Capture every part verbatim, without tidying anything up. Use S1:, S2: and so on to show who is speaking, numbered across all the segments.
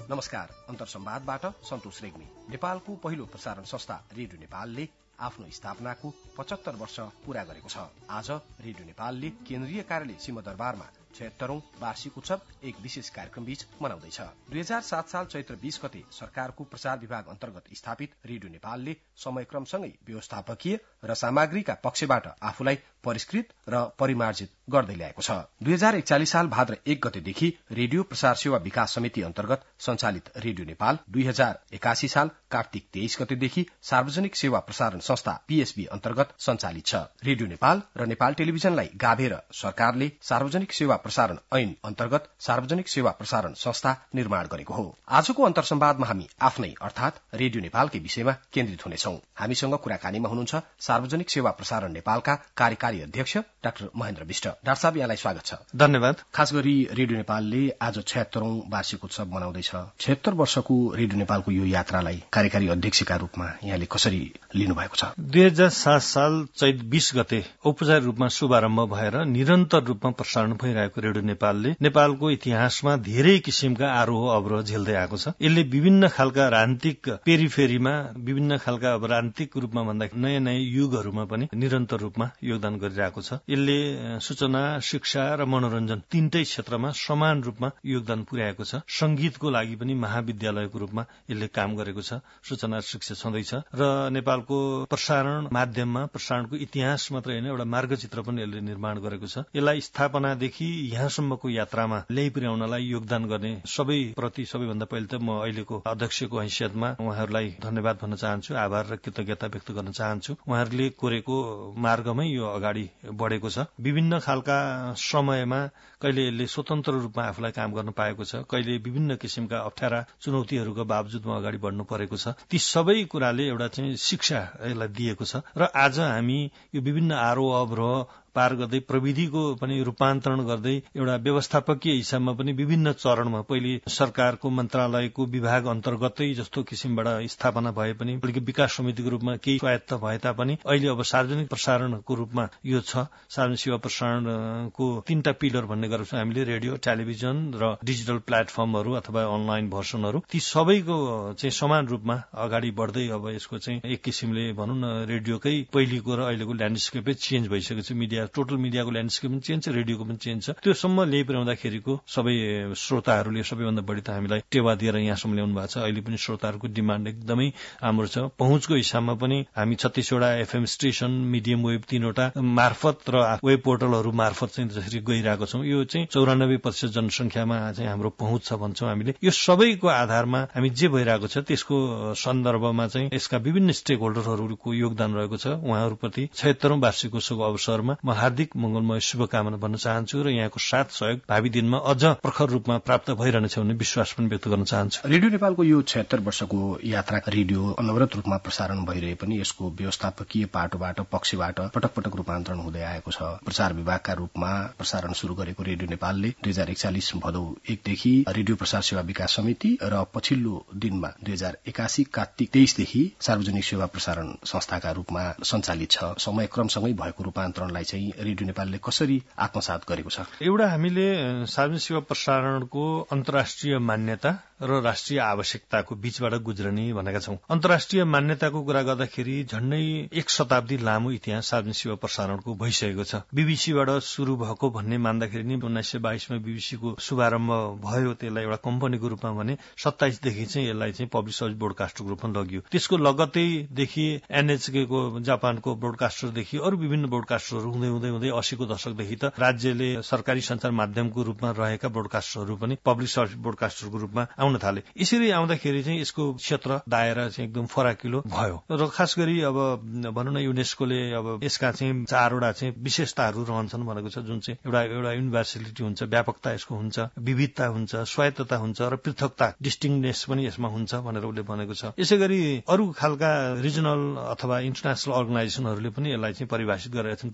S1: नमस्कार। अन्तर संवादबाट सन्तोष रेग्मी। नेपालको पहिलो प्रसारण संस्था रेडियो नेपालले आफ्नो स्थापनाको पचहत्तर वर्ष पूरा गरेको छ। आज रेडियो नेपालले केन्द्रीय कार्यालय सिंहदरबारमा छयत्तरौं वार्षिक उत्सव एक विशेष कार्यक्रम बीच मनाउँदैछ। दुई हजार सात साल चैत्र बीस गते सरकारको प्रचार विभाग अन्तर्गत स्थापित रेडियो नेपालले समयक्रमसँगै व्यवस्थापकीय र सामग्रीका पक्षबाट आफूलाई परिष्कृत र परिमार्जित गर्दै ल्याएको छ। दुई हजार एकचालिस साल भाद्र एक गतेदेखि रेडियो प्रसार सेवा विकास समिति अन्तर्गत सञ्चालित रेडियो नेपाल, दुई हजार एकासी साल कार्तिक तेइस गतेदेखि सार्वजनिक सेवा प्रसारण संस्था पीएसबी अन्तर्गत सञ्चालित छ। रेडियो नेपाल र नेपाल टेलिभिजनलाई गाभेर सरकारले सार्वजनिक सेवा प्रसारण ऐन अन्तर्गत सार्वजनिक सेवा प्रसारण संस्था निर्माण गरेको हो। आजको अन्तर संवादमा हामी आफ्नै अर्थात रेडियो नेपालकै विषयमा केन्द्रित हुनेछौं। हामीसँग कुराकानीमा हुनुहुन्छ सार्वजनिक सेवा प्रसारण नेपालका कार्यकारी अध्यक्ष डाक्टर महेन्द्र विष्ट। डाक्टर साहब, यहाँलाई स्वागत छ।
S2: धन्यवाद।
S1: खास गरी रेडियो नेपालले आज छयत्तरौं वार्षिक उत्सव मनाउँदैछ। छयत्तर वर्षको रेडियो नेपालको यो यात्रालाई कार्यकारी अध्यक्षका रूपमा यहाँले कसरी लिनुभएको छ?
S2: दुई हजार सात साल चैत बीस गते औपचारिक रूपमा शुभारम्भ भएर निरन्तर रूपमा प्रसारण भइरहेको रेडियो नेपालले नेपालको इतिहासमा धेरै किसिमका आरोह अवरोह झेल्दै आएको छ। यसले विभिन्न खालका राजनीतिक पेरिफेरीमा विभिन्न खालका अब राजनीतिक रूपमा भन्दा नयाँ नयाँ युगहरूमा पनि निरन्तर रूपमा योगदान गरिरहेको छ। यसले सूचना, शिक्षा र मनोरञ्जन तीनटै क्षेत्रमा समान रूपमा योगदान पुर्याएको छ। संगीतको लागि पनि महाविद्यालयको रूपमा यसले काम गरेको छ। सूचना शिक्षा छँदैछ र नेपालको प्रसारण माध्यममा प्रसारणको इतिहास मात्रै होइन, एउटा मार्गचित्र पनि यसले निर्माण गरेको छ। यसलाई स्थापनादेखि यहाँसम्मको यात्रामा ल्याइ पुर्याउनलाई योगदान गर्ने सबै प्रति सबैभन्दा पहिले त म अहिलेको अध्यक्षको हैसियतमा उहाँहरूलाई धन्यवाद भन्न चाहन्छु, आभार र कृतज्ञता व्यक्त गर्न चाहन्छु। उहाँहरूले कोरेको मार्गमै यो अगाडि बढेको छ। विभिन्न खालका समयमा कहिले यसले स्वतन्त्र रूपमा आफूलाई काम गर्न पाएको छ, कहिले विभिन्न किसिमका अप्ठ्यारा चुनौतीहरूको बावजुदमा अगाडि बढ्नु परेको छ। ती सबै कुराले एउटा चाहिँ शिक्षा यसलाई दिएको छ र आज हामी यो विभिन्न आरोह अवरोह पार गर्दै प्रविधिको पनि रूपान्तरण गर्दै एउटा व्यवस्थापकीय हिसाबमा पनि विभिन्न चरणमा पहिले सरकारको मन्त्रालयको विभाग अन्तर्गतै जस्तो किसिमबाट स्थापना भए पनि विकास समितिको रूपमा केही स्वायत्त भए तापनि अहिले अब सार्वजनिक प्रसारणको रूपमा यो छ। सार्वजनिक सेवा प्रसारणको तीनटा पिलर भन्ने गरेको छौँ हामीले, रेडियो, टेलिभिजन र डिजिटल प्लेटफर्महरू अथवा अनलाइन भर्सनहरू। ती सबैको चाहिँ समान रूपमा अगाडि बढ्दै अब यसको चाहिँ एक किसिमले भनौँ न रेडियोकै पहिलेको र अहिलेको ल्यान्डस्केपै चेन्ज भइसकेको छ। मिडिया टोटल मिडियाको ल्यान्डस्केप पनि चेन्ज छ, रेडियोको पनि चेन्ज छ। त्यो सम्म ल्याइ पुर्याउँदाखेरिको सबै श्रोताहरूले सबैभन्दा बढी त हामीलाई टेवा दिएर यहाँसम्म ल्याउनु भएको छ। अहिले पनि श्रोताहरूको डिमान्ड एकदमै राम्रो छ। पहुँचको हिसाबमा पनि हामी छत्तीसवटा एफएम स्टेशन, मिडियम वेब तीनवटा मार्फत र वेब पोर्टलहरू मार्फत चाहिँ जसरी गइरहेको छौँ। यो चाहिँ चौरानब्बे प्रतिशत जनसङ्ख्यामा चाहिँ हाम्रो पहुँच छ भन्छौँ हामीले। यो सबैको आधारमा हामी जे भइरहेको छ त्यसको सन्दर्भमा चाहिँ यसका विभिन्न स्टेक होल्डरहरूको योगदान रहेको छ। उहाँहरूप्रति छयत्तरौं वार्षिक उत्सवको अवसरमा म हार्दिक मंगलमय शुभकामना भन्न चाहन्छु र यहाँको साथ सहयोग भावी दिनमा अझ प्रखर रूपमा प्राप्त भइरहनेछ भन्ने विश्वास पनि व्यक्त गर्न चाहन्छु।
S1: रेडियो नेपालको यो छयत्तर वर्षको यात्रा रेडियो अनवरत रूपमा प्रसारण भइरहे पनि यसको व्यवस्थापकीय पाटोबाट पक्षबाट पटक पटक रूपान्तरण हुँदै आएको छ। प्रचार विभागका रूपमा प्रसारण शुरू गरेको रेडियो नेपालले दुई हजार एकचालिस भदौ एकदेखि रेडियो प्रसार सेवा विकास समिति र पछिल्लो दिनमा दुई हजार एकासी कार्तिक तेइसदेखि सार्वजनिक सेवा प्रसारण संस्थाका रूपमा सञ्चालित छ। समयक्रमसँगै भएको रूपान्तरणलाई चाहिँ रेडियो नेपालले कसरी आत्मसात गरेको छ?
S2: एउटा हामीले सार्वजनिक सेवा प्रसारणको अन्तर्राष्ट्रिय मान्यता र राष्ट्रिय आवश्यकताको बीचबाट गुज्रने भनेका छौं। अन्तर्राष्ट्रिय मान्यताको कुरा गर्दाखेरि झण्डै एक शताब्दी लामो इतिहास सार्वजनिक सेवा प्रसारणको भइसकेको छ। बीबीसीबाट शुरू भएको भन्ने मान्दाखेरि नि उन्नाइस सय बाइसमा बीबीसीको शुभारम्भ भयो। त्यसलाई एउटा कम्पनीको रूपमा भने सत्ताइसदेखि चाहिँ यसलाई चाहिँ पब्लिक सर्भिस ब्रोडकास्टरको रूपमा लगियो। त्यसको लगतैदेखि एनएचके को जापानको ब्रोडकास्टरदेखि अरू विभिन्न ब्रोडकास्टरहरू हुँदै हुँदै हुँदै अस्सीको दशकदेखि त राज्यले सरकारी सञ्चार माध्यमको रूपमा रहेका ब्रोडकास्टरहरू पनि पब्लिक सर्भिस ब्रोडकास्टरको रूपमा आउन थाले। यसरी आउँदाखेरि चाहिँ यसको क्षेत्र दायरा चाहिँ एकदम फराकिलो भयो र खास गरी अब भनौँ न युनेस्कोले अब यसका चाहिँ चारवटा चाहिँ विशेषताहरू रहन्छन् भनेको छ, जुन चाहिँ एउटा एउटा युनिभर्सालिटी हुन्छ, व्यापकता यसको हुन्छ, विविधता हुन्छ, स्वायत्तता हुन्छ र पृथकता डिस्टिङनेस पनि यसमा हुन्छ भनेर उसले भनेको छ। यसै गरी अरू खालका रिजनल अथवा इन्टरनेसनल अर्गनाइजेसनहरूले पनि यसलाई चाहिँ परिभाषित गरेका छन्। पब्लिक सर्भिस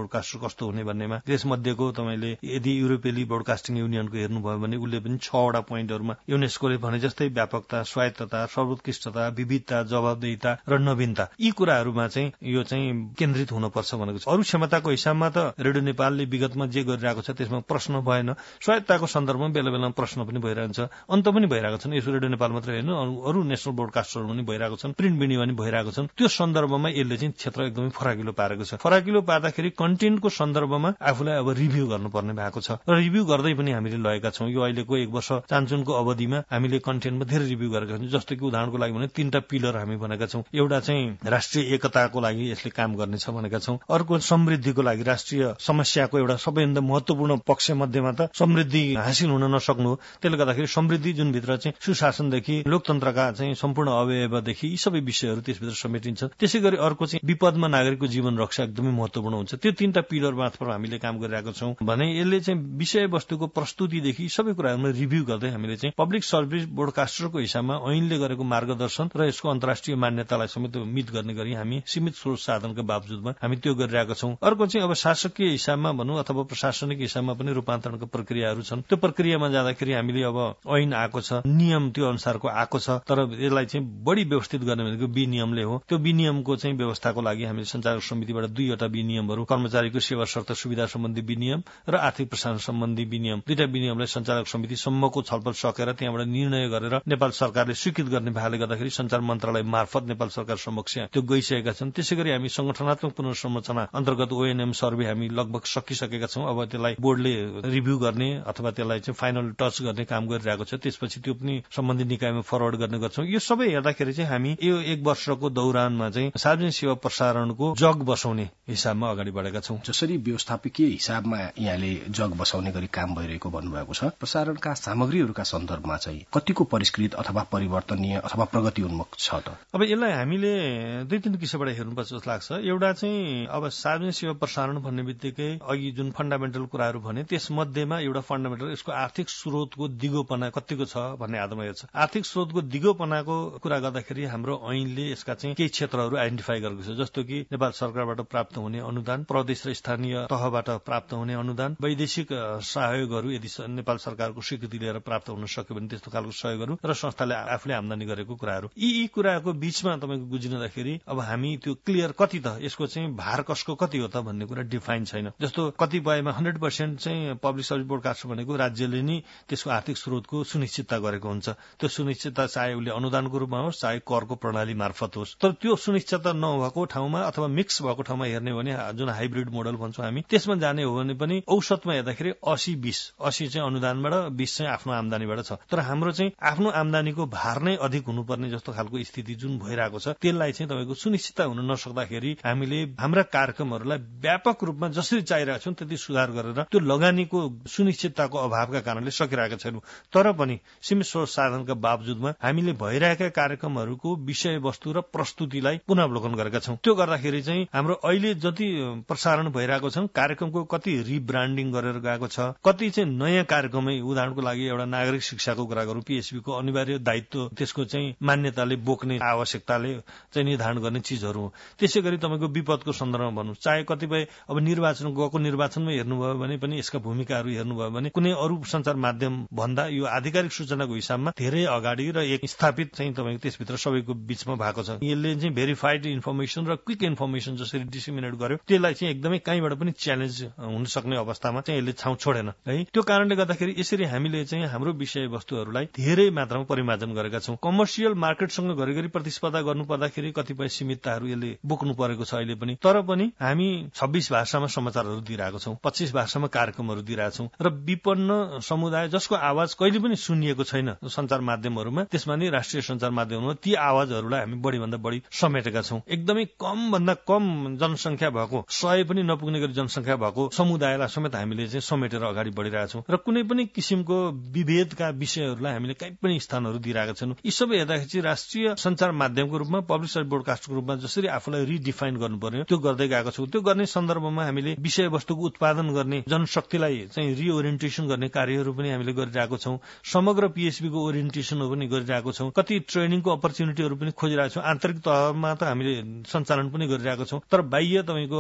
S2: ब्रोडकास्टर कस्तो हुने भन्नेमा त्यसमध्येको तपाईँले यदि युरोपेली ब्रोडकास्टिङ युनियनको हेर्नुभयो भने उसले पनि छवटा पोइन्टहरूमा युनेस्कोले भने जस्तै व्यापकता, स्वायत्तता, सर्वोत्कृष्टता, विविधता, जवाबदेहिता र नवीनता यी कुराहरूमा चाहिँ यो चाहिँ केन्द्रित हुनुपर्छ भनेको छ। अरू क्षमताको हिसाबमा त रेडियो नेपालले विगतमा जे गरिरहेको छ त्यसमा प्रश्न भएन। स्वायत्तताको सन्दर्भमा बेला बेलामा प्रश्न पनि भइरहन्छ, अन्त पनि भइरहेको छन्। यसो रेडियो नेपाल मात्रै होइन, अरू नेसनल ब्रोडकास्टरहरू पनि भइरहेको छन्, प्रिन्ट मिडिया पनि भइरहेको छन्। त्यो सन्दर्भमा यसले चाहिँ क्षेत्र एकदमै फराकिलो पारेको छ। फराकिलो पार्दाखेरि कन्टेन्टको सन्दर्भमा आफूलाई अब रिभ्यू गर्नुपर्ने भएको छ र रिभ्यू गर्दै पनि हामीले लगेका छौँ। यो अहिलेको एक वर्ष चान्चुनको अवधिमा हामीले कन्टेन्टमा धेरै रिभ्यू गरेका छौँ। जस्तो कि उदाहरणको लागि भने तीनटा पिलर हामी भनेका छौँ। एउटा चाहिँ राष्ट्रिय एकताको लागि यसले काम गर्नेछ भनेका छौँ। अर्को समृद्धिको लागि, राष्ट्रिय समस्याको एउटा सबैभन्दा महत्वपूर्ण पक्ष मध्येमा त समृद्धि हासिल हुन नसक्नु हो। त्यसले गर्दाखेरि समृद्धि जुन भित्र चाहिँ सुशासनदेखि लोकतन्त्रका चाहिँ सम्पूर्ण अवयवदेखि यी सबै विषयहरू त्यसभित्र समेटिन्छ। त्यसै गरी अर्को चाहिँ विपदमा नागरिकको जीवन रक्षा एकदमै महत्वपूर्ण हुन्छ। त्यो तीनटा पिलर मार्फत हामीले काम गरिरहेका छौँ भने यसले चाहिँ विषयवस्तुको प्रस्तुतिदेखि सबै कुराहरूमा रिभ्यू गर्दै हामीले चाहिँ पब्लिक सर्भिस ब्रोडकास्टरको हिसाबमा ऐनले गरेको मार्गदर्शन र यसको अन्तर्राष्ट्रिय मान्यतालाई समेत मित गर्ने गरी हामी सीमित स्रोत साधनका बावजुदमा हामी त्यो गरिरहेका छौँ। अर्को चाहिँ अब शासकीय हिसाबमा भनौँ अथवा प्रशासनिक हिसाबमा पनि रूपान्तरणको प्रक्रियाहरू छन्। त्यो प्रक्रियामा जाँदाखेरि हामीले अब ऐन आएको छ, नियम त्यो अनुसारको आएको छ, तर यसलाई चाहिँ बढी व्यवस्थित गर्ने भनेको विनियमले हो। त्यो विनियमको चाहिँ व्यवस्थाको लागि हामीले सञ्चालक समितिबाट दुईवटा विनियमहरू, कर्मचारीको सेवा शर्त सुविधा सम्बन्धी विनियम र आर्थिक प्रशासन सम्बन्धी विनियम, दुईटा विनियमलाई सञ्चालक समिति सम्मको छलफल सकेर त्यहाँबाट निर्णय गरेर नेपाल सरकारले स्वीकृत गर्ने भएकाले गर्दाखेरि सञ्चार मन्त्रालय मार्फत नेपाल सरकार समक्ष त्यो गइसकेका छन्। त्यसै गरी हामी संगठनात्मक पुनर्संरचना अन्तर्गत ओएनएम सर्वे हामी लगभग सकिसकेका छौँ। अब त्यसलाई बोर्डले रिभ्यू गर्ने अथवा त्यसलाई चाहिँ फाइनल टच गर्ने काम गरिरहेको छ। त्यसपछि त्यो पनि सम्बन्धित निकायमा फरवर्ड गर्ने गर्छौँ। यो सबै हेर्दाखेरि चाहिँ हामी यो एक वर्षको दौरानमा चाहिँ सार्वजनिक सेवा प्रसारणको जग बसाउने हिसाबमा अगाडि बढेका छौँ।
S1: जसरी व्यवस्थापकीय हिसाबमा यहाँले जग बसाउने गरी काम भइरहेको भन्नुभएको छ, प्रसारणका सामग्रीहरूका सन्दर्भमा चाहिँ कतिको परिष्कृत अथवा परिवर्तनीय अथवा प्रगति उन्मुख छ त?
S2: अब यसलाई हामीले दुई तीन किसिमबाट हेर्नुपर्छ जस्तो लाग्छ। एउटा चाहिँ अब सार्वजनिक सेवा प्रसारण भन्ने बित्तिकै अघि जुन फन्डामेन्टल कुराहरू भने त्यसमध्येमा एउटा फन्डामेन्टल यसको आर्थिक स्रोतको दिगोपना कतिको छ भन्ने आधारमा हेर्छ। आर्थिक स्रोतको दिगोपनाको कुरा गर्दाखेरि हाम्रो ऐनले यसका चाहिँ केही क्षेत्रहरू आइडेन्टिफाई गरेको छ। जस्तो कि नेपाल सरकारबाट प्राप्त हुने अनुदान, प्रदेश र स्थानीय तहबाट प्राप्त हुने अनुदान, वैदेशिक सहयोगहरू यदि नेपाल सरकारको स्वीकृति लिएर प्राप्त हुन सक्यो भने त्यस्तो खालको सहयोगहरू र संस्थाले आफूले आम्दानी गरेको कुराहरू, यी यी कुराको बीचमा तपाईँको गुज्रिँदाखेरि अब हामी त्यो क्लियर कति त यसको चाहिँ भार कसको कति हो त भन्ने कुरा डिफाइन छैन। जस्तो कतिपयमा हन्ड्रेड पर्सेन्ट चाहिँ पब्लिक सर्भिस ब्रोडकास्टर भनेको राज्यले नै त्यसको आर्थिक स्रोतको सुनिश्चितता गरेको हुन्छ। त्यो सुनिश्चितता चाहे उसले अनुदानको रूपमा होस् चाहे करको प्रणाली मार्फत होस्। तर त्यो सुनिश्चितता नभएको ठाउँमा अथवा मिक्स भएको ठाउँमा हेर्ने हो भने जुन हाइब्रिड मोडल भन्छौँ हामी, त्यसमा जाने हो भने पनि औसतमा हेर्दाखेरि अस्सी बीस अस्सी चाहिँ अनुदानबाट बीस चाहिँ आफ्नो आम्दानीबाट छ। तर हाम्रो चाहिँ आफ्नो आम्दानीको भार नै अधिक हुनुपर्ने जस्तो खालको स्थिति जुन भइरहेको छ, त्यसलाई चाहिँ तपाईँको सुनिश्चितता हुन नसक्दाखेरि हामीले हाम्रा कार्यक्रमहरूलाई व्यापक रूपमा जसरी चाहिरहेका छौँ त्यति सुधार गरेर त्यो लगानीको सुनिश्चितताको अभावका कारणले सकिरहेका छैनौँ। तर पनि सीमित स्रोत साधनका बावजुदमा हामीले भइरहेका कार्यक्रमहरूको विषयवस्तु र प्रस्तुतिलाई पुनरावलोकन गरेका छौँ। त्यो गर्दाखेरि चाहिँ हाम्रो अहिले जति प्रसारण भइरहेको छ कार्यक्रमको कति रिब्रान्डिङ गरेर गएको छ, कति चाहिँ नयाँ कार्यक्रमै, उदाहरणको लागि एउटा नागरिक शिक्षाको कुरा गरौँ, पीएसबीको अनिवार्य दायित्व त्यसको चाहिँ मान्यताले बोक्ने आवश्यकताले चाहिँ निर्धारण गर्ने चिजहरू हो। त्यसै गरी तपाईँको विपदको सन्दर्भमा भनौँ, चाहे कतिपय अब निर्वाचन गएको निर्वाचनमा हेर्नुभयो भने पनि यसका भूमिकाहरू हेर्नुभयो भने कुनै अरू सञ्चार माध्यम भन्दा यो आधिकारिक सूचनाको हिसाबमा धेरै अगाडि र एक स्थापित चाहिँ तपाईँको त्यसभित्र सबैको बीचमा भएको छ। यसले चाहिँ भेरिफाइड इन्फर्मेसन र क्विक इन्फर्मेसन जसरी डिसिमिनेट गर्यो त्यसलाई चाहिँ एकदमै कहीँबाट पनि च्यालेन्ज हुन सक्ने अवस्थामा चाहिँ यसले छाउँ छोडेन है। त्यो कारणले गर्दाखेरि यसरी हामीले चाहिँ हाम्रो विषयवस्तुहरूलाई धेरै मात्रामा परिमार्जन गरेका छौँ। कमर्सियल मार्केटसँग घरिघरि प्रतिस्पर्धा गर्नु पर्दाखेरि कतिपय सीमितताहरू यसले बोक्नु परेको छ अहिले पनि। तर पनि हामी छब्बीस भाषामा समाचारहरू दिइरहेको छौँ, पच्चीस भाषामा कार्यक्रमहरू दिइरहेको छौँ र विपन्न समुदाय जसको आवाज कहिले पनि सुनिएको छैन सञ्चार माध्यमहरूमा, त्यसमा नि राष्ट्रिय सञ्चार माध्यमहरूमा ती आवाजहरूलाई हामी बढीभन्दा बढी समेटेका छौँ। एकदमै कम भन्दा कम जनसङ्ख्या भएको, सय पनि नपुग्ने गरी जनसङ्ख्या भएको समुदायलाई समेत हामीले चाहिँ समेटेर अगाडि बढिरहेका छौँ र कुनै पनि किसिमको विभेदका विषयहरूलाई हामीले कहीँ पनि स्थानहरू दिइरहेका छौँ। यी सबै हेर्दाखेरि चाहिँ राष्ट्रिय सञ्चार माध्यमको रूपमा, पब्लिक सर्भिस ब्रोडकास्टको रूपमा जसरी आफूलाई रिडिफाइन गर्नु पर्यो त्यो गर्दै गएको छौँ। त्यो गर्ने सन्दर्भमा हामीले विषयवस्तुको उत्पादन गर्ने, जनशक्तिलाई चाहिँ रिओरिएन्टेसन गर्ने कार्यहरू पनि हामीले गरिरहेको छौँ। समग्र पीएसबीको ओरिएन्टेसनहरू पनि गरिरहेको छौँ। कति ट्रेनिङको अपर्च्युनिटीहरू पनि खोजिरहेको छौँ। आन्तरिक तहमा त हामीले सञ्चालन पनि गरिरहेको छौँ। तर बाह्य तपाईँको अरू चाहिँ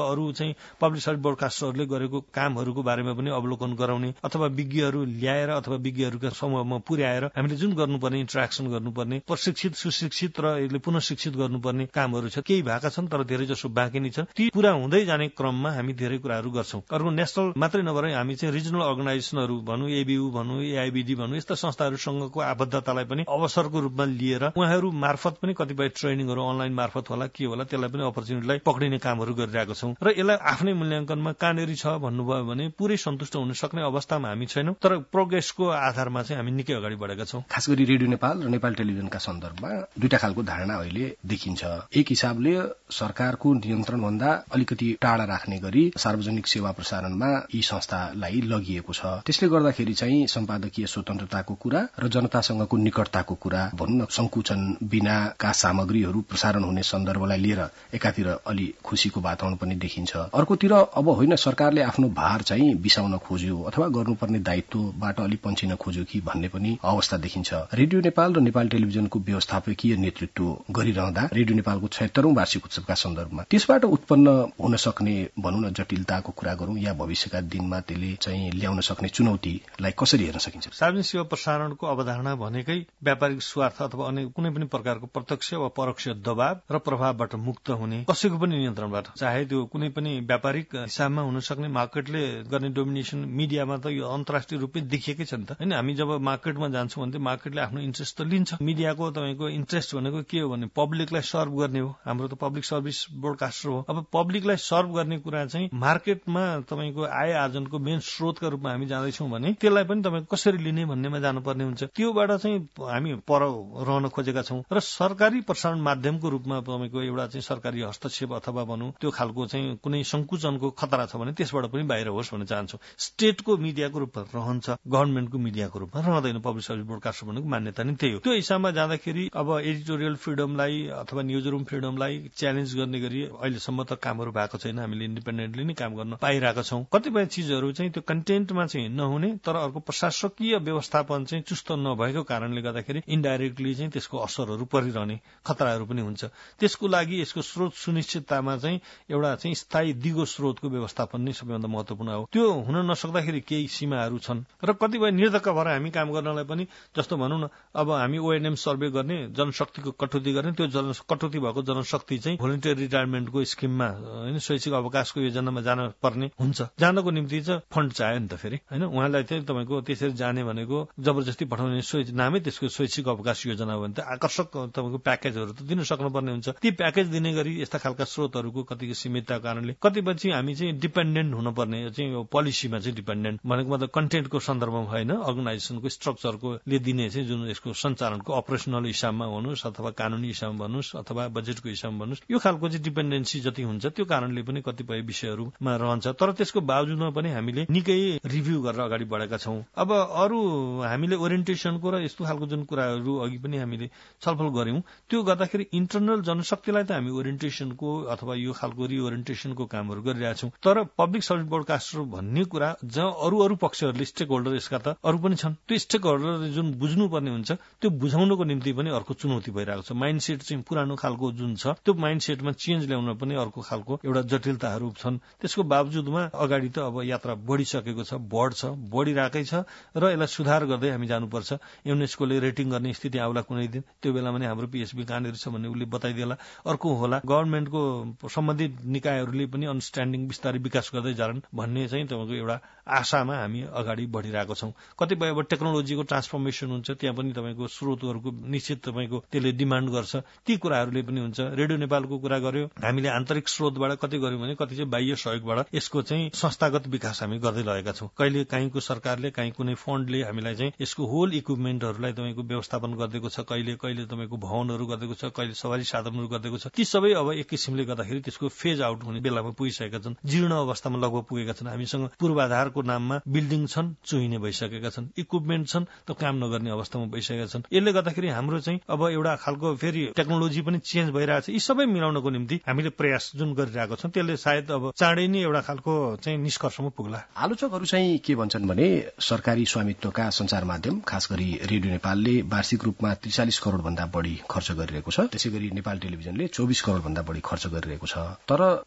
S2: चाहिँ पब्लिक सर्भिस ब्रोडकास्टरहरूले गरेको कामहरूको बारेमा पनि अवलोकन गराउने अथवा विज्ञहरू ल्याएर अथवा विज्ञहरूका समूहमा पुर्याएर हामीले जुन गर्नुपर्ने इन्टरेक्सन गर्नुपर्ने प्रशिक्षित सुशिक्षित र यसले पुनः शिक्षित गर्नुपर्ने कामहरू छ केही भएका छन् तर धेरै जसो बाँकी नै छन्। ती पूरा हुँदै जाने क्रममा हामी धेरै कुराहरू गर्छौं। अर्को नेशनल मात्रै नभएर हामी चाहिँ रिजनल अर्गनाइजेसनहरू भनौँ, एबीयू भनौँ, एआईबीडी भनौँ, यस्ता संस्थाहरूसँगको आबद्धतालाई पनि अवसरको रूपमा लिएर उहाँहरू मार्फत पनि कतिपय ट्रेनिङहरू अनलाइन मार्फत होला के होला त्यसलाई पनि अपर्च्युनिटीलाई पक्रिने कामहरू गरिरहेको छौं र यसलाई आफ्नै मूल्याङ्कनमा कहाँनेरि छ भन्नुभयो भने पुरै सन्तुष्ट हुन सक्ने अवस्थामा हामी छैनौं, तर प्रोग्रेसको आधारमा चाहिँ हामी निकै अगाडि बढेका छौं।
S1: खास गरी रेडियो नेपाल र नेपाल टेलिभिजनका सन्दर्भमा दुईटा खालको धारणा अहिले देखिन्छ। एक हिसाबले सरकारको नियन्त्रणभन्दा अलिकति टाढा राख्ने गरी सार्वजनिक सेवा प्रसारणमा यी संस्थालाई लगिएको छ। त्यसले गर्दाखेरि चाहिँ सम्पादकीय स्वतन्त्रताको कुरा र जनतासँगको निकटताको कुरा भनौँ न संकुचन बिनाका सामग्रीहरू प्रसारण हुने सन्दर्भलाई लिएर एकातिर अलि खुशीको वातावरण पनि देखिन्छ। अर्कोतिर अब होइन सरकारले आफ्नो भार चाहिँ बिसाउन खोज्यो अथवा गर्नुपर्ने दायित्वबाट अलि पन्छिन खोज्यो कि भन्ने पनि अवस्था देखिन्छ। रेडियो नेपाल र नेपाल टेलिभिजनको व्यवस्थापकीय नेतृत्व गरिरहँदा रेडियो नेपालको छयत्तरौं वार्षिक उत्सवका सन्दर्भमा त्यसबाट उत्पन्न हुन सक्ने भनौँ न जटिलताको कुरा गरौँ या भविष्यका दिनमा त्यसले चाहिँ ल्याउन सक्ने चुनौतीलाई कसरी हेर्न सकिन्छ?
S2: सार्वजनिक सेवा प्रसारणको अवधारणा भनेकै व्यापारिक स्वार्थ अथवा अन्य कुनै पनि प्रकारको प्रत्यक्ष वा परोक्ष दबाव र प्रभावबाट मुक्त हुने, कसैको पनि नियन्त्रणबाट, चाहे त्यो कुनै पनि व्यापारिक हिसाबमा हुन सक्ने मार्केटले गर्ने डोमिनेसन मिडियामा त यो अन्तर्राष्ट्रिय रूपमै देखिएकै छ नि त हैन। हामी जब मार्केटमा जान्छौँ भने मार्केटले आफ्नो इन्ट्रेस्ट त लिन्छ। मिडियाको तपाईँको इन्ट्रेस्ट भनेको के हो भने पब्लिकलाई सर्भ गर्ने हो। हाम्रो त पब्लिक सर्भिस ब्रोडकास्टर हो। अब पब्लिकलाई सर्भ गर्ने कुरा चाहिँ मार्केटमा तपाईँको आय आर्जनको मेन स्रोतका रूपमा हामी जाँदैछौँ भने त्यसलाई पनि तपाईँ कसरी लिने भन्नेमा जानुपर्ने हुन्छ। त्योबाट चाहिँ हामी पर रहन खोजेका छौँ र सरकारी प्रसारण माध्यमको रूपमा तपाईँको एउटा चाहिँ सरकारी हस्तक्षेप अथवा भनौँ त्यो खालको चाहिँ कुनै संकुचनको खतरा छ भने त्यसबाट पनि बाहिर होस् भन्न चाहन्छौँ। स्टेटको मिडियाको रूपमा रहन्छ, गभर्नमेन्टको मिडियाको रूपमा रहँदैन। पब्लिक सर्भिस ब्रोडकास्टर भनेको मान्यता नै त्यही हो। त्यो हिसाबमा जाँदाखेरि अब एडिटोरियल फ्रिडमलाई अथवा न्युज रूम फ्रिडमलाई च्यालेन्ज गर्ने गरी अहिलेसम्म त कामहरू भएको छैन। हामीले इन्डिपेन्डेन्टली नै काम गर्न पाइरहेका छौँ। कतिपय चिजहरू चाहिँ त्यो कन्टेन्टमा चाहिँ नहुने तर अर्को प्रशासकीय व्यवस्थापन चाहिँ चुस्त नभएको कारणले गर्दाखेरि इन्डाइरेक्टली चाहिँ त्यसको असरहरू परिरहने खतराहरू पनि हुन्छ। त्यसको लागि यसको स्रोत सुनिश्चिततामा चाहिँ एउटा चाहिँ स्थायी दिगो स्रोतको व्यवस्थापन नै सबैभन्दा महत्वपूर्ण हो। त्यो हुन नसक्दाखेरि केही सीमाहरू छन् र कतिपय निर्धक्क भएर हामी काम गर्नलाई पनि जस्तो भनौँ न अब हामी ओएनएम सर्वे गर्ने, जनशक्तिको कटौती गर्ने, त्यो जन कटौती भएको जनशक्ति चाहिँ भोलिन्टियर रिटायरमेन्टको स्किममा होइन शैक्षिक अवकाशको योजनामा जान पर्ने हुन्छ। जानको निम्ति चाहिँ फन्ड चाहियो नि त फेरि होइन। उहाँलाई चाहिँ तपाईँको त्यसरी जाने भनेको जबरजस्ती पठाउने नामै त्यसको शैक्षिक अवकाश योजना हो भने त आकर्षक तपाईँको प्याकेजहरू त दिन सक्नुपर्ने हुन्छ। ती प्याकेज दिने गरी यस्ता खालका स्रोतहरूको कतिको सीमितताको कारणले कतिपय चाहिँ हामी चाहिँ डिपेन्डेन्ट हुनुपर्ने चाहिँ पोलिसीमा चाहिँ डिपेन्डेन्ट भनेको मतलब कन्टेन्टको सन्दर्भमा होइन, अर्गनाइजेसनको स्ट्रक्चरको ले दिने चाहिँ जुन यसको सञ्चालनको अपरेसनल हिसाबमा भन्नुहोस् अथवा कानुनी हिसाबमा भन्नुहोस् अथवा बजेटको हिसाबमा भन्नुहोस्, यो खालको चाहिँ डिपेन्डेन्सी जति हुन्छ त्यो कारणले पनि कतिपय विषयहरूमा रहन्छ। तर त्यसको बावजुदमा पनि हामीले निकै रिभ्यू गरेर अगाडि बढेका छौँ। अब अरू हामीले ओरिएन्टेसनको र यस्तो खालको जुन कुराहरू अघि पनि हामीले छलफल गर्यौं त्यो गर्दाखेरि इन्टरनल जनशक्तिलाई त हामी ओरिएन्टेसनको अथवा यो खालको रिओरिएन्टेसनको कामहरू गरिरहेका छौँ। तर पब्लिक सर्भिस ब्रोडकास्टर भन्ने कुरा जहाँ अरू अरू पक्षहरूले स्टेक होल्डर यसका त अरू पनि छन्, त्यो स्टेक होल्डरले जुन बुझ्नुपर्ने हुन्छ त्यो बुझाउनको निम्ति पनि अर्को चुनौती भइरहेको छ। माइन्डसेट चाहिँ पुरानो खालको जुन छ त्यो माइन्डसेटमा चेन्ज ल्याउन पनि अर्को खालको एउटा जटिलताहरू छन्। त्यसको बावजुदमा अगाडि त अब यात्रा बढिसकेको छ, बढ्छ, बढिरहेकै छ र यसलाई सुधार गर्दै हामी जानुपर्छ। युनेस्कोले रेटिङ गर्ने स्थिति आउला कुनै दिन, त्यो बेला पनि हाम्रो पिएचबी कहाँनिर छ भन्ने उसले बताइदिएला। अर्को होला गभर्नमेन्टको सम्बन्धित निकायहरूले पनि अन्डरस्ट्यान्डिङ बिस्तारै विकास गर्दै जान् भन्ने चाहिँ तपाईँको एउटा आशामा हामी अगाडि बढिरहेको छौँ। कतिपय अब टेक्नोलोजीको ट्रान्सफर्मेसन हुन्छ, त्यहाँ पनि तपाईँको स्रोतहरूको निश्चित तपाईँको त्यसले डिमान्ड गर्छ, ती कुराहरूले पनि हुन्छ। रेडियो नेपालको कुरा गर्यो, हामीले आन्तरिक स्रोतबाट कति गर्यौँ भने कति चाहिँ बाह्य सहयोगबाट यसको चाहिँ संस्थागत विकास हामी गर्दै लगेका छौँ। कहिले काहीँको सरकारले काहीँ कुनै फन्डले हामीलाई चाहिँ यसको होल इक्विपमेन्टहरूलाई तपाईँको व्यवस्थापन गरिदिएको छ, कहिले कहिले तपाईँको भवनहरू गरिदिएको छ, कहिले सवारी साधनहरू गरिदिएको छ। ती सबै अब एक किसिमले गर्दाखेरि त्यसको फेज आउट हुने बेलामा पुगिसकेका छन्, जीर्ण अवस्थामा लगभग पुगेका छन्। हामीसँग पूर्वाधारको नाममा बिल्डिङ छन्, चुहिने भइसकेका छन्, इक्विपमेन्ट छन् त काम नगर्ने अवस्थामा भइसकेका छन्। यसले गर्दाखेरि हाम्रो चाहिँ अब एउटा खालको फेरि टेक्नोलोजी पनि चेन्ज भइरहेको छ। यी सबै मिलाउनको निम्ति हामीले प्रयास जुन गरिरहेको छौँ त्यसले सायद अब चाँडै नै एउटा खालको चाहिँ निष्कर्षमा पुग्ला।
S1: आलोचकहरू चाहिँ के भन्छन् भने सरकारी स्वामित्वका सञ्चार माध्यम खास गरी रेडियो नेपालले वार्षिक रूपमा त्रिचालिस करोड़ भन्दा बढी खर्च गरिरहेको छ, त्यसै गरी नेपाल टेलिभिजनले चौबिस करोड़ भन्दा बढी खर्च गरिरहेको छ। तर त्यो अनुरूप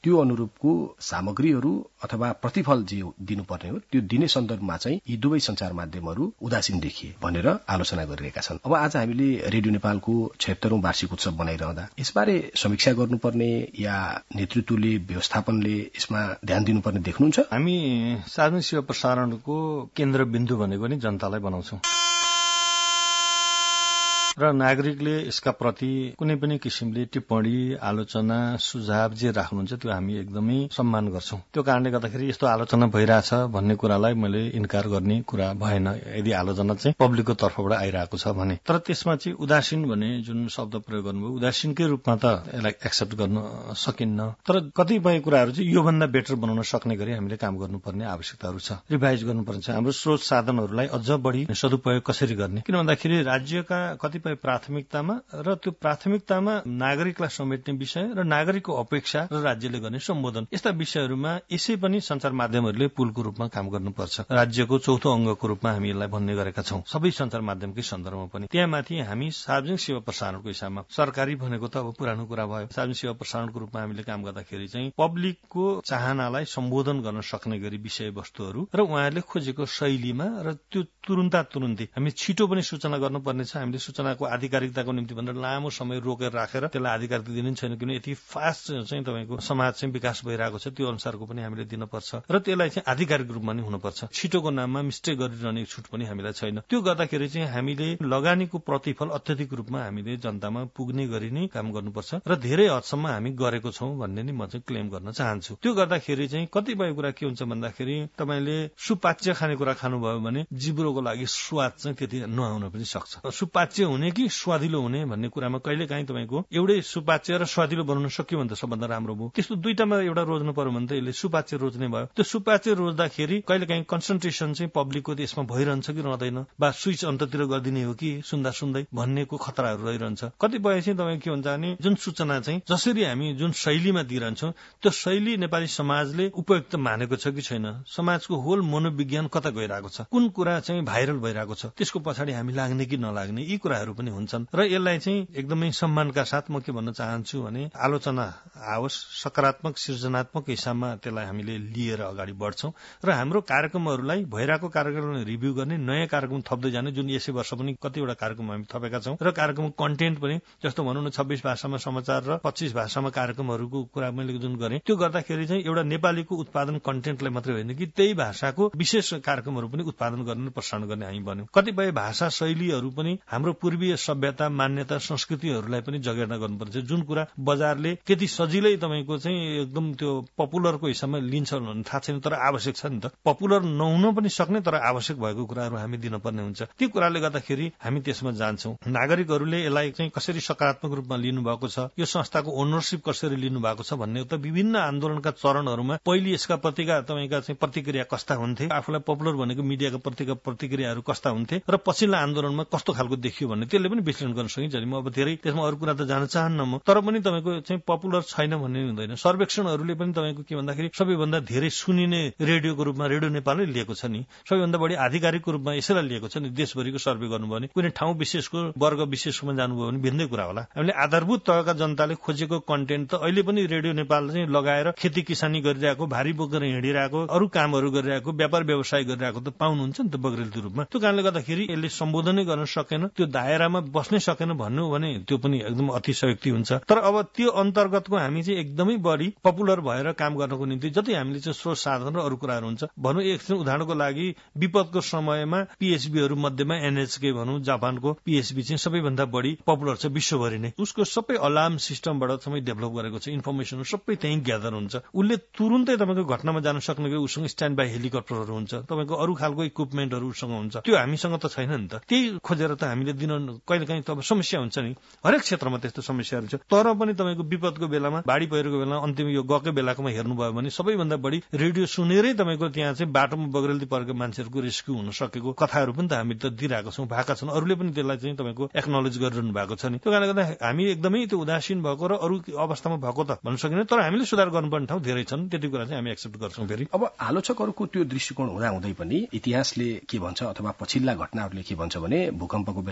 S1: रूपको सामग्रीहरू अथवा प्रतिफल जे दिनुपर्ने हो त्यो दिने सन्दर्भमा चाहिँ यी दुवै सञ्चार माध्यमहरू उदासीन देखिए भनेर आलोचना गरिरहेका छन्। अब आज हामीले रेडियो नेपालको छयत्तरौं वार्षिक उत्सव बनाइरहँदा यसबारे समीक्षा गर्नुपर्ने या नेतृत्वले व्यवस्थापनले यसमा ध्यान दिनुपर्ने देख्नुहुन्छ?
S2: हामी सार्वजनिक सेवा प्रसारणको केन्द्रबिन्दु भनेको नि जनतालाई बनाउँछौं र नागरिकले यसका प्रति कुनै पनि किसिमले टिप्पणी, आलोचना, सुझाव जे राख्नुहुन्छ त्यो हामी एकदमै सम्मान गर्छौं। त्यो कारणले गर्दाखेरि यस्तो आलोचना भइरहेछ भन्ने कुरालाई मैले इन्कार गर्ने कुरा भएन, यदि आलोचना चाहिँ पब्लिकको तर्फबाट आइरहेको छ भने। तर त्यसमा चाहिँ उदासीन भन्ने जुन शब्द प्रयोग गर्नुभयो, उदासीनकै रूपमा त यसलाई एक्सेप्ट गर्न सकिन्न। तर कतिपय कुराहरू चाहिँ योभन्दा बेटर बनाउन सक्ने गरी हामीले काम गर्नुपर्ने आवश्यकताहरू छ, रिभाइज गर्नुपर्छ। हाम्रो स्रोत साधनहरूलाई अझ बढी सदुपयोग कसरी गर्ने, किन भन्दाखेरि राज्यका कति प्राथमिकतामा र त्यो प्राथमिकतामा नागरिकलाई समेट्ने विषय र नागरिकको अपेक्षा र राज्यले गर्ने सम्बोधन, यस्ता विषयहरूमा यसै पनि संचार माध्यमहरूले पुलको रूपमा काम गर्नुपर्छ। राज्यको चौथो अङ्गको रूपमा हामी यसलाई भन्ने गरेका छौं, सबै संचार माध्यमकै सन्दर्भमा पनि। त्यहाँमाथि हामी सार्वजनिक सेवा प्रसारणको हिसाबमा, सरकारी भनेको त अब पुरानो कुरा भयो, सार्वजनिक सेवा प्रसारणको रूपमा हामीले काम गर्दाखेरि चाहिँ पब्लिकको चाहनालाई सम्बोधन गर्न सक्ने गरी विषयवस्तुहरू र उहाँहरूले खोजेको शैलीमा र त्यो तुरुन्ता तुरुन्तै हामी छिटो पनि सूचना गर्नुपर्ने छ। हामीले सूचना आधिकारिकताको निम्ति भनेर लामो समय रोकेर राखेर त्यसलाई आधिकारिकता दिनु छैन, किन यति फास्ट चाहिँ तपाईँको समाज चाहिँ विकास भइरहेको छ, त्यो अनुसारको पनि हामीले दिनुपर्छ र त्यसलाई चाहिँ आधिकारिक रूपमा नै हुनुपर्छ। छिटोको नाममा मिस्टेक गरिरहने छुट पनि हामीलाई छैन। त्यो गर्दाखेरि चाहिँ हामीले लगानीको प्रतिफल अत्यधिक रूपमा हामीले जनतामा पुग्ने गरी नै काम गर्नुपर्छ र धेरै हदसम्म हामी गरेको छौं भन्ने नि म चाहिँ क्लेम गर्न चाहन्छु। त्यो गर्दाखेरि चाहिँ कतिपय कुरा के हुन्छ भन्दाखेरि तपाईँले सुपाच्य खानेकुरा खानुभयो भने जिब्रोको लागि स्वाद चाहिँ त्यति नआउन पनि सक्छ। सुपाच्य हुने कि स्वादिलो हुने भन्ने कुरामा कहिले काहीँ तपाईँको एउटै सुपाच्य र स्वादिलो बनाउन सक्यो भने त सबभन्दा राम्रो भयो। त्यस्तो दुईटामा एउटा रोज्नु पर्यो भने त यसले सुपाच्य रोज्ने भयो। त्यो सुपाच्य रोज्दाखेरि कहिले काहीँ कन्सन्ट्रेसन चाहिँ पब्लिकको यसमा भइरहन्छ कि रहँदैन, बा स्विच अन्ततिर गरिदिने हो कि सुन्दा सुन्दै भन्नेको खतराहरू रहिरहन्छ। कतिपय चाहिँ तपाईँ के हुन्छ भने जुन सूचना चाहिँ जसरी हामी जुन शैलीमा दिइरहन्छौँ त्यो शैली नेपाली समाजले उपयुक्त मानेको छ कि छैन, समाजको होल मनोविज्ञान कता गइरहेको छ, कुन कुरा चाहिँ भाइरल भइरहेको छ, त्यसको पछाडि हामी लाग्ने कि नलाग्ने, यी कुराहरू पनि हुन्छन्। र यसलाई चाहिँ एकदमै सम्मानका साथ म के भन्न चाहन्छु भने आलोचना आओस्, सकारात्मक सृजनात्मक हिसाबमा त्यसलाई हामीले लिएर अगाडि बढ्छौं र हाम्रो कार्यक्रमहरूलाई भइरहेको कार्यक्रमलाई रिभ्यू गर्ने, नयाँ कार्यक्रम थप्दै जाने, जुन यसै वर्ष पनि कतिवटा कार्यक्रम हामी थपेका छौं र कार्यक्रमको कन्टेन्ट पनि जस्तो भनौँ न छब्बीस भाषामा समाचार र पच्चीस भाषामा कार्यक्रमहरूको कुरा मैले जुन गरेँ त्यो गर्दाखेरि चाहिँ एउटा नेपालीको उत्पादन कन्टेन्टलाई मात्रै होइन कि त्यही भाषाको विशेष कार्यक्रमहरू पनि उत्पादन गर्ने प्रसारण गर्ने हामी बन्यौं। कतिपय भाषा शैलीहरू पनि हाम्रो पूर्वीय सभ्यता, मान्यता, संस्कृतिहरूलाई पनि जगेर्ना गर्नुपर्छ, जुन कुरा बजारले त्यति सजिलै तपाईँको चाहिँ एकदम त्यो पपुलरको हिसाबमा लिन्छ भन्ने थाहा छैन, तर आवश्यक छ नि त। पपुलर नहुन पनि सक्ने तर आवश्यक भएको कुराहरू हामी दिनुपर्ने हुन्छ। त्यो कुराले गर्दाखेरि हामी त्यसमा जान्छौं। नागरिकहरूले यसलाई चाहिँ कसरी सकारात्मक रूपमा लिनुभएको छ, यो संस्थाको ओनरशिप कसरी लिनुभएको छ भन्ने त विभिन्न आन्दोलनका चरणहरूमा पहिले यसका प्रतिका तपाईँका चाहिँ प्रतिक्रिया कस्ता हुन्थे, आफूलाई पपुलर भनेको मिडियाका प्रतिका प्रतिक्रियाहरू कस्ता हुन्थे र पछिल्ला आन्दोलनमा कस्तो खालको देखियो भन्ने त्यसले पनि विश्लेषण गर्न सकिन्छ। म अब धेरै त्यसमा अरू कुरा त जान चाहन्न म, तर पनि तपाईँको चाहिँ पपुलर छैन भन्ने हुँदैन। सर्वेक्षणहरूले पनि तपाईँको के भन्दाखेरि सबैभन्दा धेरै सुनिने रेडियोको रूपमा रेडियो नेपालले लिएको छ नि, सबैभन्दा बढी आधिकारिकको रूपमा यसैलाई लिएको छ नि। देशभरिको सर्वे गर्नुभयो भने कुनै ठाउँ विशेषको वर्ग विशेषमा जानुभयो भने भिन्दै कुरा होला। हामीले आधारभूत तहका जनताले खोजेको कन्टेन्ट त अहिले पनि रेडियो नेपाल चाहिँ लगाएर खेती किसानी गरिरहेको, भारी बोकेर हिँडिरहेको, अरू कामहरू गरिरहेको, व्यापार व्यवसाय गरिरहेको त पाउनुहुन्छ नि त बग्रेलती रूपमा। त्यो कारणले गर्दाखेरि यसले सम्बोधनै गर्न सकेन, त्यो दायरामा बस्नै सकेन भन्नु भने त्यो पनि एकदम अतिशयोक्ति हुन्छ। तर अब त्यो अन्तर्गतको हामी चाहिँ एकदमै बढी पपुलर भएर काम गर्नको निम्ति जति हामीले चाहिँ स्रोत साधन र अरू कुराहरू हुन्छ भनौँ। एक उदाहरणको लागि विपदको समयमा पीएचबीहरू मध्येमा एनएचके भनौँ, जापानको पीएचबी चाहिँ सबैभन्दा बढी पपुलर छ विश्वभरि नै। उसको सबै अलार्म सिस्टमबाट समय डेभलप गरेको छ, इन्फर्मेसन सबै त्यहीँ ग्यादर हुन्छ। उसले तुरुन्तै तपाईँको घटनामा जान सक्ने गरी उसँग स्ट्यान्ड बाई हेलिकप्टरहरू हुन्छ, तपाईँको अरू खालको इक्विपमेन्टहरू उसँग हुन्छ। त्यो हामीसँग त छैन नि त, त्यही खोजेर त हामीले दिन कहिले काहीँ त समस्या हुन्छ नि, हरेक क्षेत्रमा त्यस्तो समस्याहरू छ। तर पनि तपाईँको विपदको बेलामा, बाढी पहिरोको बेलामा, अन्तिम यो गएकै बेलाकोमा हेर्नुभयो भने सबैभन्दा बढी रेडियो सुनेरै तपाईँको त्यहाँ चाहिँ बाटोमा बग्रेल्ती परेको मान्छेहरूको रेस्क्यु हुन सकेको कथाहरू पनि त हामी त दिइरहेको छौँ, भएका छन्। अरूले पनि त्यसलाई चाहिँ तपाईँको एक्नोलेज गरिरहनु भएको छ नि। त्यो कारणले गर्दा हामी एकदमै त्यो उदासीन भएको र अरू अवस्थामा भएको त भन्न सकिँदैन, तर हामीले सुधार गर्नुपर्ने ठाउँ धेरै छन्, त्यति कुरा चाहिँ हामी एक्सेप्ट गर्छौँ। फेरि
S1: अब आलोचकहरूको त्यो दृष्टिकोण हुँदा हुँदै पनि इतिहासले के भन्छ अथवा पछिल्ला घटनाहरूले के भन्छ भने भूकम्पको बेला सबैभन्दा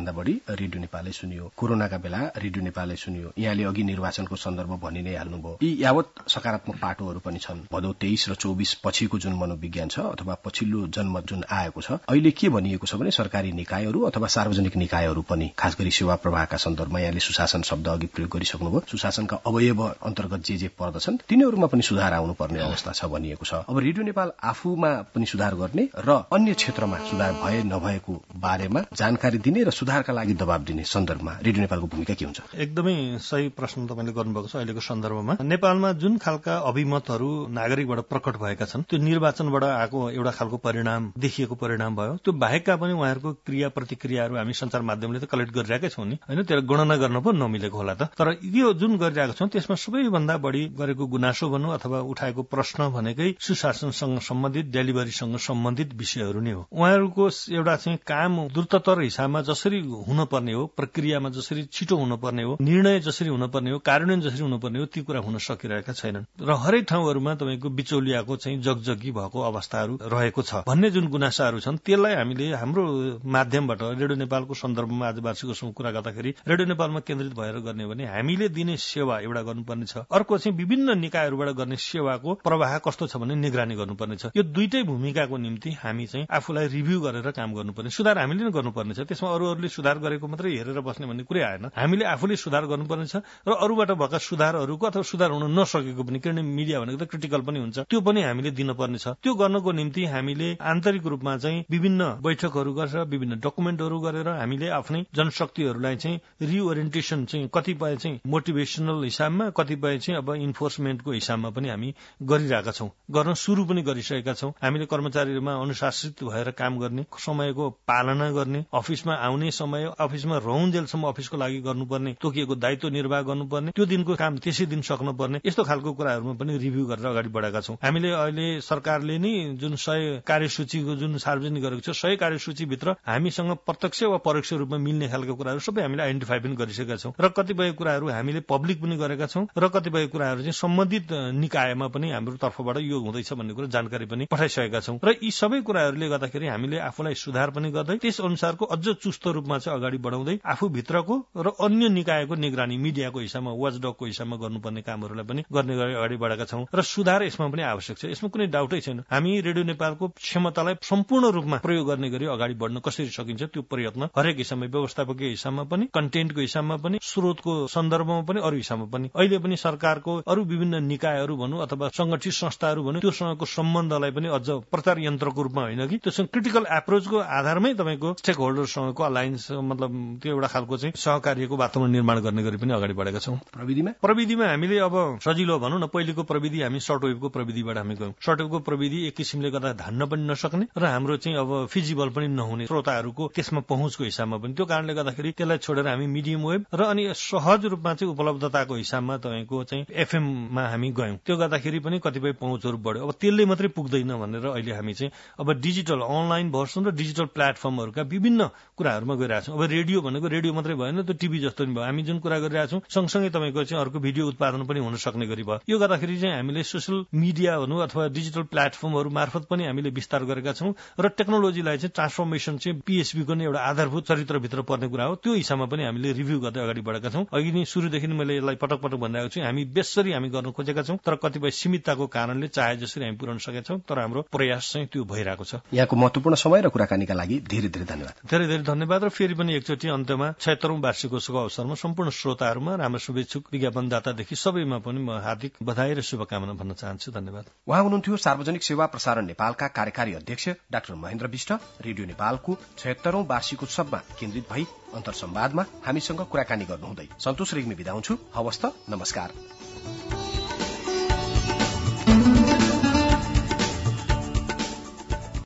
S1: भन्दा बढी रेडियो नेपालले सुनियो, कोरोनाका बेला रेडियो नेपालले सुनियो। यहाँले अघि निर्वाचनको सन्दर्भ भनि नै हाल्नुभयो। यी यावत सकारात्मक पाटोहरू पनि छन्। भदौ तेइस र चौबिस पछिको जुन मनोविज्ञान छ अथवा पछिल्लो जन्म जुन आएको छ, अहिले के भनिएको छ भने सरकारी निकायहरू अथवा सार्वजनिक निकायहरू पनि खास गरी सेवा प्रवाहका सन्दर्भमा यहाँले सुशासन शब्द अघि प्रयोग गरिसक्नुभयो। सुशासनका अवयव अन्तर्गत जे जे पर्दछन् तिनीहरूमा पनि सुधार आउनुपर्ने अवस्था छ भनिएको छ। अब रेडियो नेपाल आफूमा पनि सुधार गर्ने र अन्य क्षेत्रमा सुधार भए नभएको बारेमा जानकारी दिने र सुधारका लागि दबाब दिने सन्दर्भमा रेडियो नेपालको भूमिका के हुन्छ?
S2: एकदमै सही प्रश्न तपाईँले गर्नुभएको छ। अहिलेको सन्दर्भमा नेपालमा जुन खालका अभिमतहरू नागरिकबाट प्रकट भएका छन्, त्यो निर्वाचनबाट आएको एउटा खालको परिणाम देखिएको परिणाम भयो। त्यो बाहेकका पनि उहाँहरूको क्रिया प्रतिक्रियाहरू हामी सञ्चार माध्यमले त कलेक्ट गरिरहेकै छौँ नि, होइन? त्यसलाई गणना गर्न पो नमिलेको होला त। तर यो जुन गरिरहेको छौँ त्यसमा सबैभन्दा बढी गरेको गुनासो भनौँ अथवा उठाएको प्रश्न भनेकै सुशासनसँग सम्बन्धित, डेलिभरीसँग सम्बन्धित विषयहरू नै हो। उहाँहरूको एउटा चाहिँ काम द्रुततर हिसाबमा जसरी हुनुपर्ने हो, प्रक्रियामा जसरी छिटो हुनुपर्ने हो, निर्णय जसरी हुनुपर्ने हो, कार्यान्वयन जसरी हुनुपर्ने हो, ती कुरा हुन सकिरहेका छैनन् र हरेक ठाउँहरूमा तपाईँको बिचौलियाको चाहिँ जगजगी भएको अवस्थाहरू रहेको छ भन्ने जुन गुनासाहरू छन्, त्यसलाई हामीले हाम्रो माध्यमबाट रेडियो नेपालको सन्दर्भमा आज वार्षिकोत्सवमा कुरा गर्दाखेरि रेडियो नेपालमा केन्द्रित भएर गर्ने हो भने हामीले दिने सेवा एउटा गर्नुपर्ने छ। अर्को चाहिँ विभिन्न निकायहरूबाट गर्ने सेवाको प्रवाह कस्तो छ भने निगरानी गर्नुपर्ने छ। यो दुईटै भूमिकाको निम्ति हामी चाहिँ आफूलाई रिभ्यू गरेर काम गर्नुपर्ने, सुधार हामीले नै गर्नुपर्ने छ। त्यसमा अरूहरूले सुधार गरेको मात्रै हेरेर बस्ने भन्ने कुरै आएन। हामीले आफूले सुधार गर्नुपर्ने छ र अरूबाट भएका सुधारहरूको अथवा सुधार हुन नसकेको पनि, किनभने मिडिया भनेको त क्रिटिकल पनि हुन्छ, त्यो पनि हामीले दिनुपर्ने छ। त्यो गर्नको निम्ति हामीले आन्तरिक रूपमा चाहिँ विभिन्न बैठकहरू गरेर, विभिन्न डकुमेन्टहरू गरेर हामीले आफ्नै जनशक्तिहरूलाई चाहिँ रिओरिएन्टेसन चाहिँ कतिपय चाहिँ मोटिभेसनल हिसाबमा, कतिपय चाहिँ अब इन्फोर्समेन्टको हिसाबमा पनि हामी गरिरहेका छौँ, गर्न सुरु पनि गरिसकेका छौँ। हामीले कर्मचारीहरूमा अनुशासित भएर काम गर्ने, समयको पालना गर्ने, अफिसमा आउने समय, अफिसमा रहउन्जेलसम्म अफिसको लागि गर्नुपर्ने तोकिएको दायित्व निर्वाह गर्नुपर्ने, त्यो दिनको काम त्यसै दिन सक्नुपर्ने, यस्तो खालको कुराहरूमा पनि रिभ्यू गरेर अगाडि बढेका छौँ। हामीले अहिले सरकारले नै जुन सय कार्यसूचीको जुन सार्वजनिक गरेको छ, सय कार्यसूचीभित्र हामीसँग प्रत्यक्ष वा परोक्ष रूपमा मिल्ने खालको कुराहरू सबै हामीले आइडेन्टिफाई पनि गरिसकेका छौँ र कतिपय कुराहरू हामीले पब्लिक पनि गरेका छौँ र कतिपय कुराहरू चाहिँ सम्बन्धित निकायमा पनि हाम्रो तर्फबाट यो हुँदैछ भन्ने कुरा जानकारी पनि पठाइसकेका छौँ र यी सबै कुराहरूले गर्दाखेरि हामीले आफूलाई सुधार पनि गर्दै त्यस अनुसारको अझ चुस्त रूपमा चाहिँ अगाडि बढाउँदै आफूभित्रको र अन्य निकायको निगरानी, मिडियाको हिसाबमा, वाचडगको हिसाबमा गर्नुपर्ने कामहरूलाई पनि गर्ने गरी अगाडि बढेका छौँ र सुधार यसमा पनि आवश्यक छ। यसमा कुनै डाउटै छैन। हामी रेडियो नेपालको क्षमतालाई सम्पूर्ण रूपमा प्रयोग गर्ने गरी अगाडि बढ्न कसरी सकिन्छ त्यो प्रयत्न हरेक हिसाबमा, व्यवस्थापकीय हिसाबमा पनि, कन्टेन्टको हिसाबमा पनि, स्रोतको सन्दर्भमा पनि, अरू हिसाबमा पनि। अहिले पनि सरकारको अरू विभिन्न निकायहरू भनौँ अथवा संगठित संस्थाहरू भनौँ, त्योसँगको सम्बन्धलाई पनि अझ प्रचार यन्त्रको रूपमा होइन कि त्योसँग क्रिटिकल एप्रोचको आधारमै तपाईँको स्टेक होल्डरसँगको अलायन्स, मतलब त्यो एउटा खालको चाहिँ सहकार्यको वातावरण निर्माण गर्ने गरी पनि अगाडि बढेका छौँ। प्रविधिमा प्रविधिमा हामीले अब सजिलो भनौँ न, पहिलेको प्रविधि हामी सर्ट वेभको प्रविधिबाट हामी गयौँ। सर्ट वेभको प्रविधि एक किसिमले गर्दा धान्न पनि नसक्ने र हाम्रो चाहिँ अब फिजिबल पनि नहुने, श्रोताहरूको त्यसमा पहुँचको हिसाबमा पनि, त्यो कारणले गर्दाखेरि त्यसलाई छोडेर हामी मिडियम वेभ र अनि सहज रूपमा चाहिँ उपलब्धताको हिसाबमा तपाईँको चाहिँ एफएममा हामी गयौँ। त्यो गर्दाखेरि पनि कतिपय पहुँचहरू बढ्यो। अब त्यसले मात्रै पुग्दैन भनेर अहिले हामी चाहिँ अब डिजिटल अनलाइन भर्सन र डिजिटल प्लेटफर्महरूका विभिन्न कुराहरूमा गइरहेछौँ। अब रेडियो भनेको रेडियो मात्रै भएन, त्यो टिभी जस्तो नि भयो। हामी जुन कुरा गरिरहेछौँ सँगसँगै तपाईँको चाहिँ अर्को भिडियो उत्पादन पनि हुन सक्ने गरी भयो। यो गर्दाखेरि चाहिँ हामीले सोसियल मिडिया भनौँ अथवा डिजिटल प्लेटफर्महरू मार्फत पनि हामीले विस्तार गरेका छौँ र टेक्नोलोजीलाई चाहिँ ट्रान्सफर्मेसन चाहिँ पिएचबीको नै एउटा आधारभूत चरित्रभित्र पर्ने कुरा हो। त्यो हिसाबमा पनि हामीले रिभ्यू गर्दै अगाडि बढेका छौँ। अघि नै सुरुदेखि मैले यसलाई पटक पटक भनिरहेको छु, हामी बेसरी हामी गर्न खोजेका छौँ, तर कतिपय सीमितताको कारणले चाहे जसरी हामी पुर्याउन सकेका छौँ, तर हाम्रो प्रयास चाहिँ त्यो भइरहेको छ।
S1: यहाँको महत्वपूर्ण समय र कुराकानीका लागि धेरै धेरै धन्यवाद।
S2: धेरै धेरै धन्यवाद र फेरि पनि एकचोटि अन्त्यमा छयत्तरौं वार्षिकोत्सवको अवसरमा सम्पूर्ण श्रोताहरूमा, हाम्रो शुभेच्छुक विज्ञापनदातादेखि सबैमा पनि म हार्दिक बधाई र शुभकामना भन्न चाहन्छु। धन्यवाद।
S1: उहाँ हुनुहुन्थ्यो सार्वजनिक सेवा प्रसारण नेपालका कार्यकारी अध्यक्ष डाक्टर महेन्द्र विष्ट। रेडियो नेपालको छयत्तरौं वार्षिकोत्सवमा केन्द्रित भई अन्तर्संवादमा हामीसँग कुराकानी गर्नुहुँदै सन्तोष रेग्मी बिदा हुन्छु। हवस् त, नमस्कार।